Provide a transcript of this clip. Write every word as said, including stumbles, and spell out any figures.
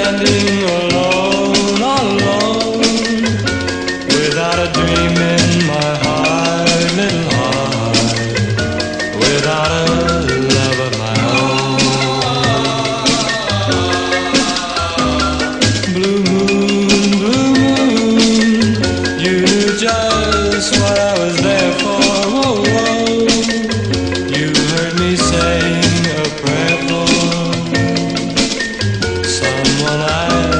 standing alone, alone, without a dream in my heart, little heart, without a love of my own. Blue moon, blue moon, you knew just what I was there for. Oh, oh. You heard me sing a prayer for someone I